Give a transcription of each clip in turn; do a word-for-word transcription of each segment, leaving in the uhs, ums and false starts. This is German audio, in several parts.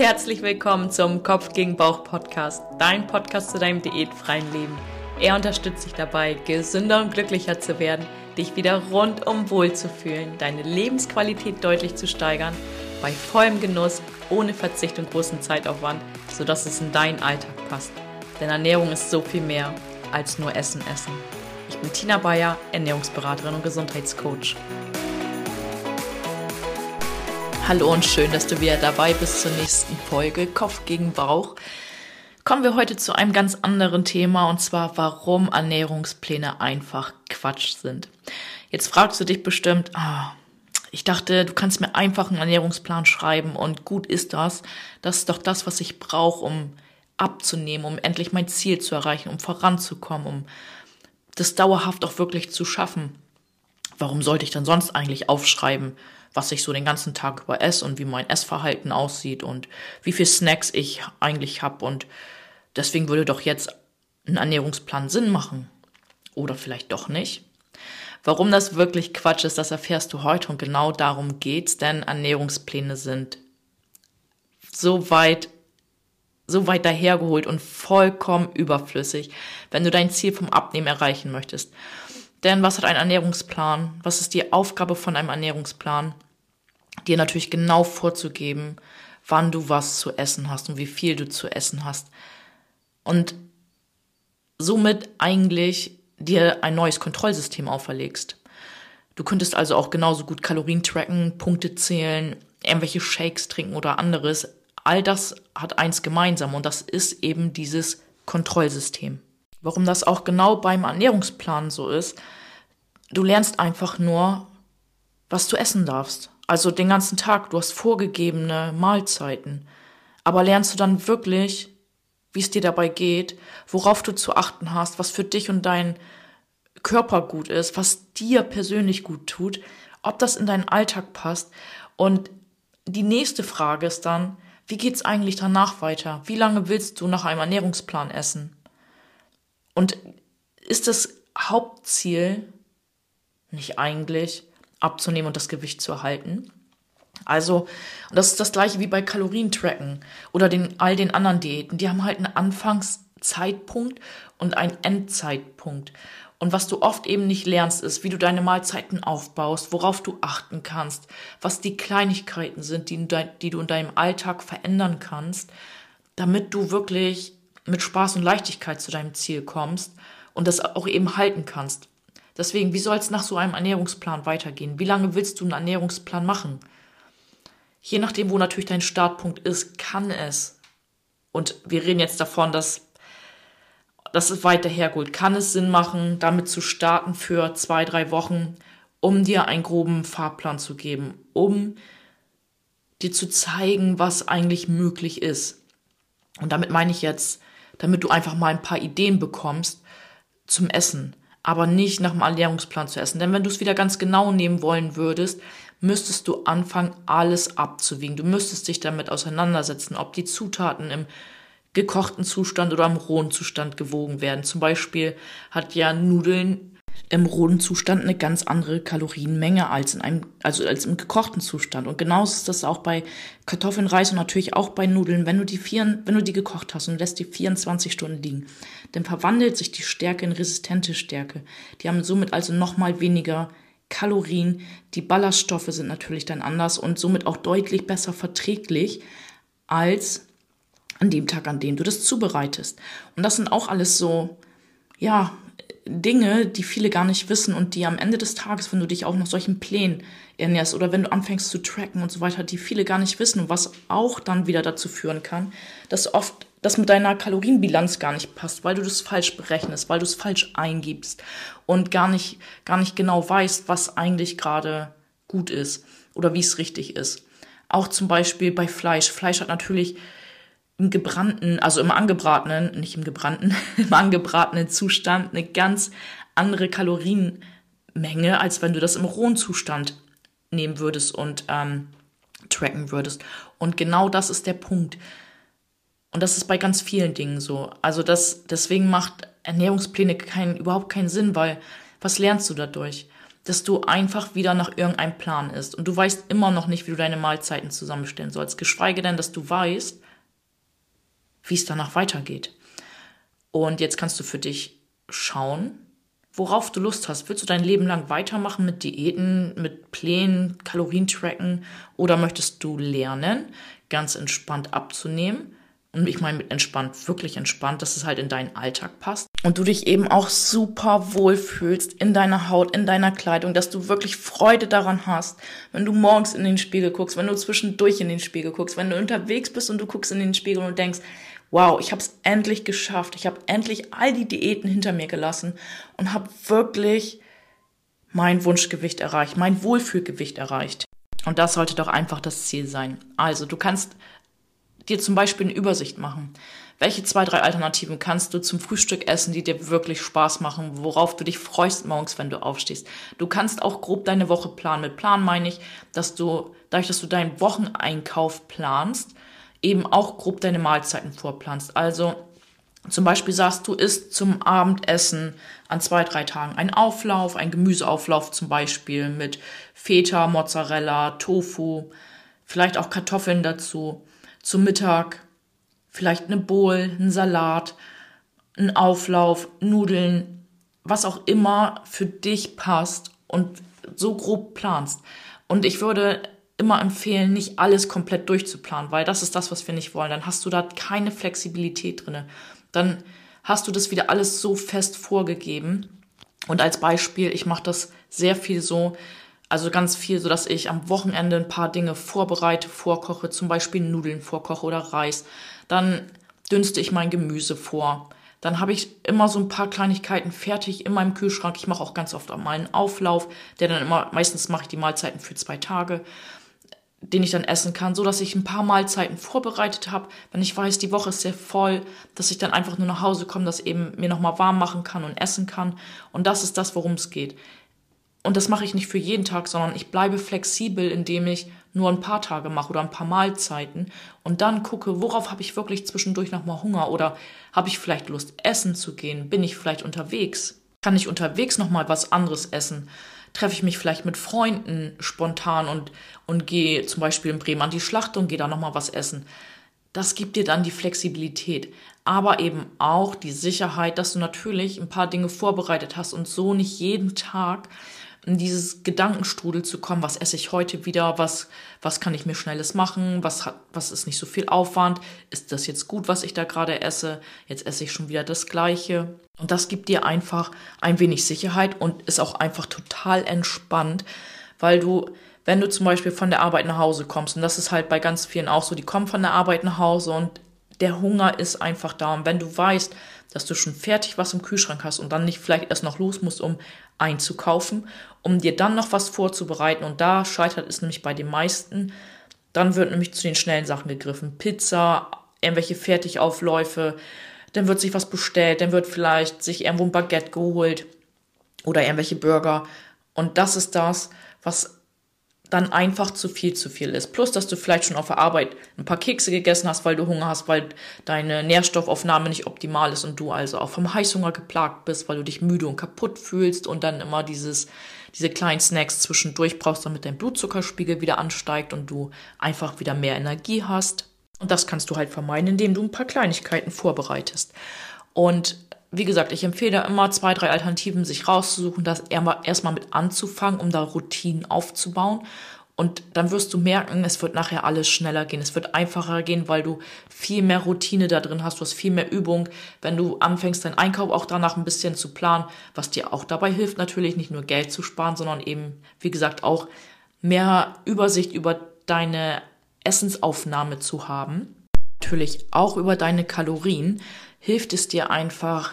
Herzlich willkommen zum Kopf gegen Bauch Podcast, dein Podcast zu deinem diätfreien Leben. Er unterstützt dich dabei, gesünder und glücklicher zu werden, dich wieder rundum wohl zu fühlen, deine Lebensqualität deutlich zu steigern, bei vollem Genuss, ohne Verzicht und großen Zeitaufwand, sodass es in deinen Alltag passt. Denn Ernährung ist so viel mehr als nur Essen, Essen. Ich bin Tina Bayer, Ernährungsberaterin und Gesundheitscoach. Hallo und schön, dass du wieder dabei bist zur nächsten Folge Kopf gegen Bauch. Kommen wir heute zu einem ganz anderen Thema, und zwar, warum Ernährungspläne einfach Quatsch sind. Jetzt fragst du dich bestimmt, ah, ich dachte, du kannst mir einfach einen Ernährungsplan schreiben und gut ist das. Das ist doch das, was ich brauche, um abzunehmen, um endlich mein Ziel zu erreichen, um voranzukommen, um das dauerhaft auch wirklich zu schaffen. Warum sollte ich dann sonst eigentlich aufschreiben, was ich so den ganzen Tag über esse und wie mein Essverhalten aussieht und wie viel Snacks ich eigentlich habe? Und deswegen würde doch jetzt ein Ernährungsplan Sinn machen. Oder vielleicht doch nicht. Warum das wirklich Quatsch ist, das erfährst du heute, und genau darum geht's, denn Ernährungspläne sind so weit, so weit dahergeholt und vollkommen überflüssig, wenn du dein Ziel vom Abnehmen erreichen möchtest. Denn was hat ein Ernährungsplan? Was ist die Aufgabe von einem Ernährungsplan? Dir natürlich genau vorzugeben, wann du was zu essen hast und wie viel du zu essen hast. Und somit eigentlich dir ein neues Kontrollsystem auferlegst. Du könntest also auch genauso gut Kalorien tracken, Punkte zählen, irgendwelche Shakes trinken oder anderes. All das hat eins gemeinsam, und das ist eben dieses Kontrollsystem. Warum das auch genau beim Ernährungsplan so ist: Du lernst einfach nur, was du essen darfst. Also den ganzen Tag, du hast vorgegebene Mahlzeiten. Aber lernst du dann wirklich, wie es dir dabei geht, worauf du zu achten hast, was für dich und deinen Körper gut ist, was dir persönlich gut tut, ob das in deinen Alltag passt. Und die nächste Frage ist dann, wie geht's eigentlich danach weiter? Wie lange willst du nach einem Ernährungsplan essen? Und ist das Hauptziel nicht eigentlich abzunehmen und das Gewicht zu erhalten? Also, und das ist das gleiche wie bei Kalorientracken oder den, all den anderen Diäten. Die haben halt einen Anfangszeitpunkt und einen Endzeitpunkt. Und was du oft eben nicht lernst, ist, wie du deine Mahlzeiten aufbaust, worauf du achten kannst, was die Kleinigkeiten sind, die, die du in deinem Alltag verändern kannst, damit du wirklich mit Spaß und Leichtigkeit zu deinem Ziel kommst und das auch eben halten kannst. Deswegen, wie soll es nach so einem Ernährungsplan weitergehen? Wie lange willst du einen Ernährungsplan machen? Je nachdem, wo natürlich dein Startpunkt ist, kann es, und wir reden jetzt davon, dass das ist weiter hergeholt, kann es Sinn machen, damit zu starten für zwei, drei Wochen, um dir einen groben Fahrplan zu geben, um dir zu zeigen, was eigentlich möglich ist. Und damit meine ich jetzt, damit du einfach mal ein paar Ideen bekommst zum Essen, aber nicht nach dem Ernährungsplan zu essen. Denn wenn du es wieder ganz genau nehmen wollen würdest, müsstest du anfangen, alles abzuwiegen. Du müsstest dich damit auseinandersetzen, ob die Zutaten im gekochten Zustand oder im rohen Zustand gewogen werden. Zum Beispiel hat ja Nudeln im rohen Zustand eine ganz andere Kalorienmenge als in einem, also als im gekochten Zustand. Und genauso ist das auch bei Kartoffeln, Reis und natürlich auch bei Nudeln. Wenn du die vier, wenn du die gekocht hast und lässt die vierundzwanzig Stunden liegen, dann verwandelt sich die Stärke in resistente Stärke. Die haben somit also nochmal weniger Kalorien. Die Ballaststoffe sind natürlich dann anders und somit auch deutlich besser verträglich als an dem Tag, an dem du das zubereitest. Und das sind auch alles so, ja, Dinge, die viele gar nicht wissen und die am Ende des Tages, wenn du dich auch nach solchen Plänen ernährst oder wenn du anfängst zu tracken und so weiter, die viele gar nicht wissen, und was auch dann wieder dazu führen kann, dass oft das mit deiner Kalorienbilanz gar nicht passt, weil du das falsch berechnest, weil du es falsch eingibst und gar nicht, gar nicht genau weißt, was eigentlich gerade gut ist oder wie es richtig ist. Auch zum Beispiel bei Fleisch. Fleisch hat natürlich im gebrannten, also im angebratenen, nicht im gebrannten, im angebratenen Zustand eine ganz andere Kalorienmenge, als wenn du das im rohen Zustand nehmen würdest und ähm, tracken würdest. Und genau das ist der Punkt. Und das ist bei ganz vielen Dingen so. Also das, deswegen macht Ernährungspläne kein, überhaupt keinen Sinn, weil was lernst du dadurch? dass du einfach wieder nach irgendeinem Plan isst. Und du weißt immer noch nicht, wie du deine Mahlzeiten zusammenstellen sollst. Geschweige denn, dass du weißt, wie es danach weitergeht. Und jetzt kannst du für dich schauen, worauf du Lust hast. Willst du dein Leben lang weitermachen mit Diäten, mit Plänen, Kalorien tracken? Oder möchtest du lernen, ganz entspannt abzunehmen? Und ich meine mit entspannt, wirklich entspannt, dass es halt in deinen Alltag passt. Und du dich eben auch super wohl fühlst in deiner Haut, in deiner Kleidung, dass du wirklich Freude daran hast, wenn du morgens in den Spiegel guckst, wenn du zwischendurch in den Spiegel guckst, wenn du unterwegs bist und du guckst in den Spiegel und denkst, wow, ich habe es endlich geschafft, ich habe endlich all die Diäten hinter mir gelassen und habe wirklich mein Wunschgewicht erreicht, mein Wohlfühlgewicht erreicht. Und das sollte doch einfach das Ziel sein. Also du kannst dir zum Beispiel eine Übersicht machen. Welche zwei, drei Alternativen kannst du zum Frühstück essen, die dir wirklich Spaß machen, worauf du dich freust morgens, wenn du aufstehst. Du kannst auch grob deine Woche planen. Mit Plan meine ich, dass du, dadurch, dass du deinen Wocheneinkauf planst, eben auch grob deine Mahlzeiten vorplanst. Also zum Beispiel sagst du, isst zum Abendessen an zwei, drei Tagen einen Auflauf, einen Gemüseauflauf zum Beispiel mit Feta, Mozzarella, Tofu, vielleicht auch Kartoffeln dazu. Zum Mittag vielleicht eine Bowl, ein Salat, ein Auflauf, Nudeln, was auch immer für dich passt und so grob planst. Und ich würde immer empfehlen, nicht alles komplett durchzuplanen, weil das ist das, was wir nicht wollen. Dann hast du da keine Flexibilität drin. Dann hast du das wieder alles so fest vorgegeben. Und als Beispiel, ich mache das sehr viel so, also ganz viel, so dass ich am Wochenende ein paar Dinge vorbereite, vorkoche, zum Beispiel Nudeln vorkoche oder Reis. Dann dünste ich mein Gemüse vor. Dann habe ich immer so ein paar Kleinigkeiten fertig in meinem Kühlschrank. Ich mache auch ganz oft mal einen Auflauf, der dann immer, meistens mache ich die Mahlzeiten für zwei Tage, den ich dann essen kann, so dass ich ein paar Mahlzeiten vorbereitet habe. Wenn ich weiß, die Woche ist sehr voll, dass ich dann einfach nur nach Hause komme, das eben mir nochmal warm machen kann und essen kann. Und das ist das, worum es geht. Und das mache ich nicht für jeden Tag, sondern ich bleibe flexibel, indem ich nur ein paar Tage mache oder ein paar Mahlzeiten und dann gucke, worauf habe ich wirklich zwischendurch nochmal Hunger oder habe ich vielleicht Lust, essen zu gehen? Bin ich vielleicht unterwegs? Kann ich unterwegs nochmal was anderes essen? Treffe ich mich vielleicht mit Freunden spontan und, und gehe zum Beispiel in Bremen an die Schlacht und gehe da nochmal was essen? Das gibt dir dann die Flexibilität, aber eben auch die Sicherheit, dass du natürlich ein paar Dinge vorbereitet hast und so nicht jeden Tag in dieses Gedankenstrudel zu kommen, was esse ich heute wieder, was, was kann ich mir Schnelles machen, was, hat, was ist nicht so viel Aufwand, ist das jetzt gut, was ich da gerade esse, jetzt esse ich schon wieder das Gleiche. Und das gibt dir einfach ein wenig Sicherheit und ist auch einfach total entspannt, weil du, wenn du zum Beispiel von der Arbeit nach Hause kommst, und das ist halt bei ganz vielen auch so, die kommen von der Arbeit nach Hause und der Hunger ist einfach da. Und wenn du weißt, dass du schon fertig was im Kühlschrank hast und dann nicht vielleicht erst noch los musst, um einzukaufen, um dir dann noch was vorzubereiten, und da scheitert es nämlich bei den meisten, dann wird nämlich zu den schnellen Sachen gegriffen. Pizza, irgendwelche Fertigaufläufe, dann wird sich was bestellt, dann wird vielleicht sich irgendwo ein Baguette geholt oder irgendwelche Burger. Und das ist das, was dann einfach zu viel zu viel ist. Plus, dass du vielleicht schon auf der Arbeit ein paar Kekse gegessen hast, weil du Hunger hast, weil deine Nährstoffaufnahme nicht optimal ist und du also auch vom Heißhunger geplagt bist, weil du dich müde und kaputt fühlst und dann immer dieses, diese kleinen Snacks zwischendurch brauchst, damit dein Blutzuckerspiegel wieder ansteigt und du einfach wieder mehr Energie hast. Und das kannst du halt vermeiden, indem du ein paar Kleinigkeiten vorbereitest. Und wie gesagt, ich empfehle da immer zwei, drei Alternativen sich rauszusuchen, das erstmal mit anzufangen, um da Routinen aufzubauen. Und dann wirst du merken, es wird nachher alles schneller gehen. Es wird einfacher gehen, weil du viel mehr Routine da drin hast. Du hast viel mehr Übung, wenn du anfängst, deinen Einkauf auch danach ein bisschen zu planen, was dir auch dabei hilft, natürlich nicht nur Geld zu sparen, sondern eben, wie gesagt, auch mehr Übersicht über deine Essensaufnahme zu haben. Natürlich auch über deine Kalorien hilft es dir einfach,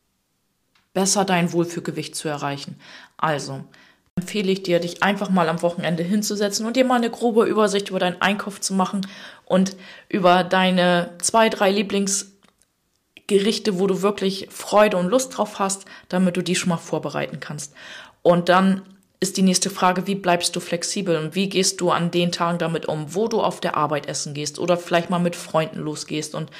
besser dein Wohlfühlgewicht zu erreichen. Also empfehle ich dir, dich einfach mal am Wochenende hinzusetzen und dir mal eine grobe Übersicht über deinen Einkauf zu machen und über deine zwei, drei Lieblingsgerichte, wo du wirklich Freude und Lust drauf hast, damit du die schon mal vorbereiten kannst. Und dann ist die nächste Frage, wie bleibst du flexibel und wie gehst du an den Tagen damit um, wo du auf der Arbeit essen gehst oder vielleicht mal mit Freunden losgehst. Und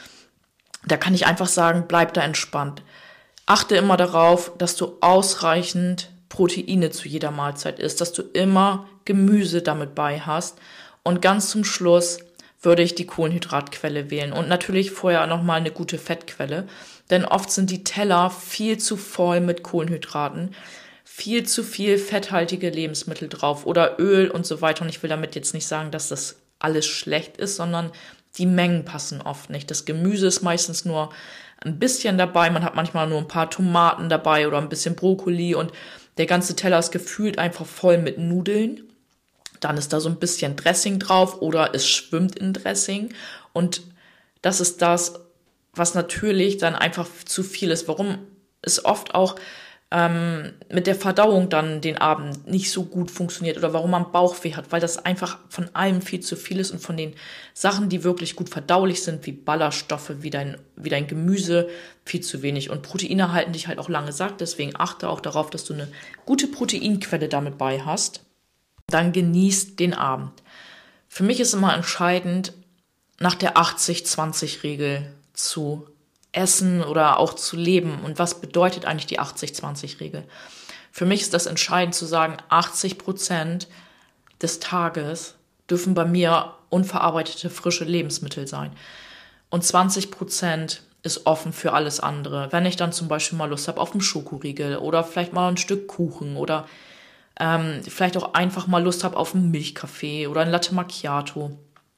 da kann ich einfach sagen, bleib da entspannt. Achte immer darauf, dass du ausreichend Proteine zu jeder Mahlzeit isst, dass du immer Gemüse damit bei hast. Und ganz zum Schluss würde ich die Kohlenhydratquelle wählen und natürlich vorher nochmal eine gute Fettquelle, denn oft sind die Teller viel zu voll mit Kohlenhydraten, viel zu viel fetthaltige Lebensmittel drauf oder Öl und so weiter. Und ich will damit jetzt nicht sagen, dass das alles schlecht ist, sondern die Mengen passen oft nicht. Das Gemüse ist meistens nur ein bisschen dabei, man hat manchmal nur ein paar Tomaten dabei oder ein bisschen Brokkoli und der ganze Teller ist gefühlt einfach voll mit Nudeln. Dann ist da so ein bisschen Dressing drauf oder es schwimmt in Dressing. Und das ist das, was natürlich dann einfach zu viel ist. Warum es oft auch ähm, mit der Verdauung dann den Abend nicht so gut funktioniert oder warum man Bauchweh hat, weil das einfach von allem viel zu viel ist und von den Sachen, die wirklich gut verdaulich sind, wie Ballaststoffe, wie dein, wie dein Gemüse, viel zu wenig. Und Proteine halten dich halt auch lange satt. Deswegen achte auch darauf, dass du eine gute Proteinquelle damit bei hast. Dann genießt den Abend. Für mich ist immer entscheidend, nach der achtzig zwanzig Regel zu essen oder auch zu leben. Und was bedeutet eigentlich die achtzig zwanzig Regel? Für mich ist das entscheidend zu sagen, achtzig Prozent des Tages dürfen bei mir unverarbeitete frische Lebensmittel sein. Und zwanzig Prozent ist offen für alles andere. Wenn ich dann zum Beispiel mal Lust habe auf einen Schokoriegel oder vielleicht mal ein Stück Kuchen oder Ähm, vielleicht auch einfach mal Lust habe auf einen Milchkaffee oder ein Latte Macchiato.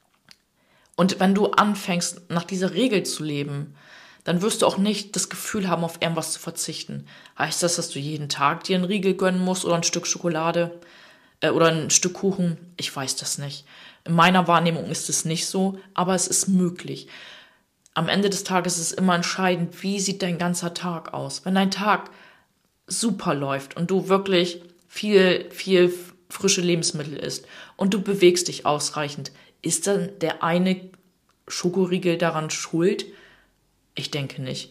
Und wenn du anfängst, nach dieser Regel zu leben, dann wirst du auch nicht das Gefühl haben, auf irgendwas zu verzichten. Heißt das, dass du jeden Tag dir einen Riegel gönnen musst oder ein Stück Schokolade äh, oder ein Stück Kuchen? Ich weiß das nicht. In meiner Wahrnehmung ist es nicht so, aber es ist möglich. Am Ende des Tages ist es immer entscheidend, wie sieht dein ganzer Tag aus. Wenn dein Tag super läuft und du wirklich viel, viel frische Lebensmittel isst und du bewegst dich ausreichend, ist dann der eine Schokoriegel daran schuld? Ich denke nicht.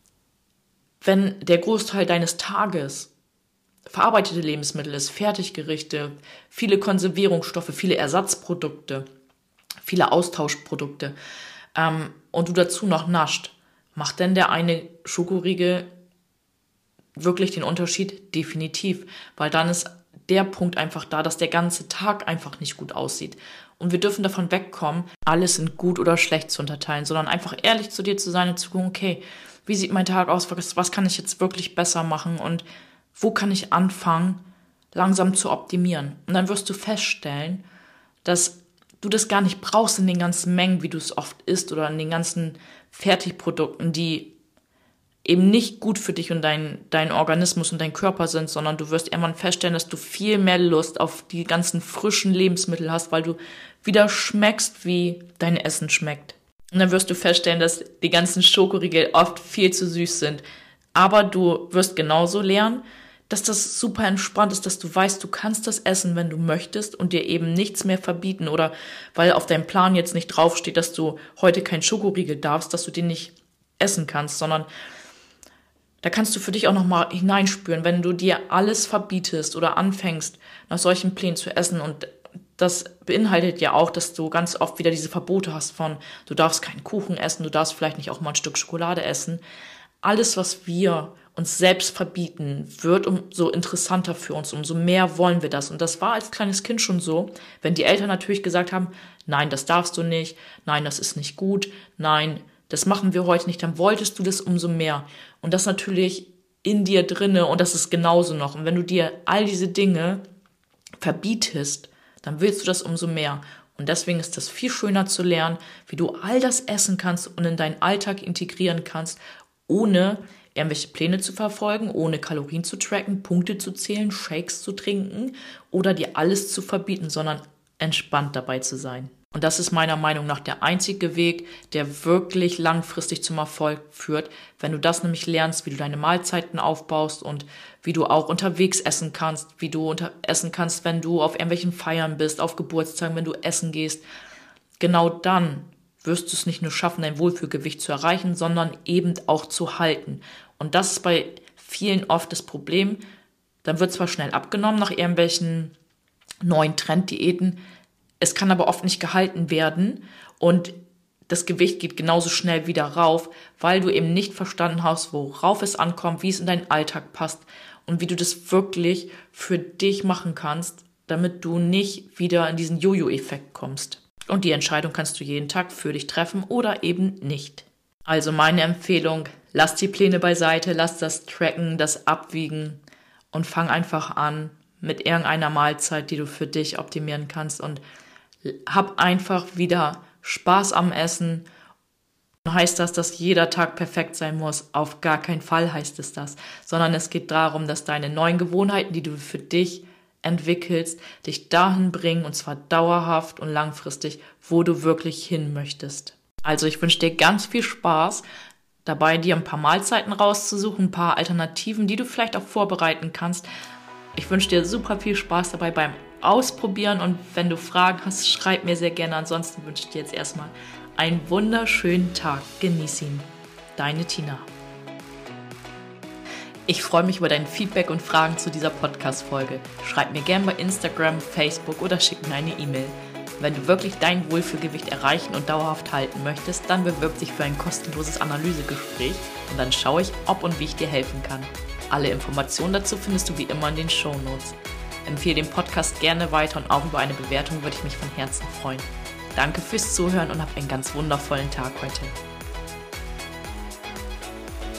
Wenn der Großteil deines Tages verarbeitete Lebensmittel ist, Fertiggerichte, viele Konservierungsstoffe, viele Ersatzprodukte, viele Austauschprodukte ähm, und du dazu noch nascht, macht denn der eine Schokoriegel wirklich den Unterschied? Definitiv, weil dann ist der Punkt einfach da, dass der ganze Tag einfach nicht gut aussieht. Und wir dürfen davon wegkommen, alles in gut oder schlecht zu unterteilen, sondern einfach ehrlich zu dir zu sein und zu gucken, okay, wie sieht mein Tag aus, was, was kann ich jetzt wirklich besser machen und wo kann ich anfangen, langsam zu optimieren. Und dann wirst du feststellen, dass du das gar nicht brauchst in den ganzen Mengen, wie du es oft isst oder in den ganzen Fertigprodukten, die eben nicht gut für dich und dein, dein Organismus und dein Körper sind, sondern du wirst irgendwann feststellen, dass du viel mehr Lust auf die ganzen frischen Lebensmittel hast, weil du wieder schmeckst, wie dein Essen schmeckt. Und dann wirst du feststellen, dass die ganzen Schokoriegel oft viel zu süß sind. Aber du wirst genauso lernen, dass das super entspannt ist, dass du weißt, du kannst das essen, wenn du möchtest und dir eben nichts mehr verbieten oder weil auf deinem Plan jetzt nicht draufsteht, dass du heute kein Schokoriegel darfst, dass du den nicht essen kannst, sondern da kannst du für dich auch nochmal hineinspüren, wenn du dir alles verbietest oder anfängst, nach solchen Plänen zu essen. Und das beinhaltet ja auch, dass du ganz oft wieder diese Verbote hast von, du darfst keinen Kuchen essen, du darfst vielleicht nicht auch mal ein Stück Schokolade essen. Alles, was wir uns selbst verbieten, wird umso interessanter für uns, umso mehr wollen wir das. Und das war als kleines Kind schon so, wenn die Eltern natürlich gesagt haben, nein, das darfst du nicht, nein, das ist nicht gut, nein, das machen wir heute nicht, dann wolltest du das umso mehr. Und das natürlich in dir drinne und das ist genauso noch. Und wenn du dir all diese Dinge verbietest, dann willst du das umso mehr. Und deswegen ist das viel schöner zu lernen, wie du all das essen kannst und in deinen Alltag integrieren kannst, ohne irgendwelche Pläne zu verfolgen, ohne Kalorien zu tracken, Punkte zu zählen, Shakes zu trinken oder dir alles zu verbieten, sondern entspannt dabei zu sein. Und das ist meiner Meinung nach der einzige Weg, der wirklich langfristig zum Erfolg führt, wenn du das nämlich lernst, wie du deine Mahlzeiten aufbaust und wie du auch unterwegs essen kannst, wie du unter- essen kannst, wenn du auf irgendwelchen Feiern bist, auf Geburtstagen, wenn du essen gehst. Genau dann wirst du es nicht nur schaffen, dein Wohlfühlgewicht zu erreichen, sondern eben auch zu halten. Und das ist bei vielen oft das Problem. Dann wird zwar schnell abgenommen nach irgendwelchen neuen Trenddiäten, es kann aber oft nicht gehalten werden und das Gewicht geht genauso schnell wieder rauf, weil du eben nicht verstanden hast, worauf es ankommt, wie es in deinen Alltag passt. und wie du das wirklich für dich machen kannst, damit du nicht wieder in diesen Jojo-Effekt kommst. Und die Entscheidung kannst du jeden Tag für dich treffen oder eben nicht. Also meine Empfehlung, lass die Pläne beiseite, lass das Tracken, das Abwiegen und fang einfach an mit irgendeiner Mahlzeit, die du für dich optimieren kannst und hab einfach wieder Spaß am Essen. Heißt das, dass jeder Tag perfekt sein muss? Auf gar keinen Fall heißt es das, sondern es geht darum, dass deine neuen Gewohnheiten, die du für dich entwickelst, dich dahin bringen, und zwar dauerhaft und langfristig, wo du wirklich hin möchtest. Also ich wünsche dir ganz viel Spaß dabei, dir ein paar Mahlzeiten rauszusuchen, ein paar Alternativen, die du vielleicht auch vorbereiten kannst. Ich wünsche dir super viel Spaß dabei beim Ausprobieren, und wenn du Fragen hast, schreib mir sehr gerne. Ansonsten wünsche ich dir jetzt erstmal einen wunderschönen Tag. Genieß ihn. Deine Tina. Ich freue mich über dein Feedback und Fragen zu dieser Podcast-Folge. Schreib mir gerne bei Instagram, Facebook oder schick mir eine E-Mail. Wenn du wirklich dein Wohlfühlgewicht erreichen und dauerhaft halten möchtest, dann bewirb dich für ein kostenloses Analysegespräch und dann schaue ich, ob und wie ich dir helfen kann. Alle Informationen dazu findest du wie immer in den Shownotes. Empfehle den Podcast gerne weiter und auch über eine Bewertung würde ich mich von Herzen freuen. Danke fürs Zuhören und hab einen ganz wundervollen Tag heute.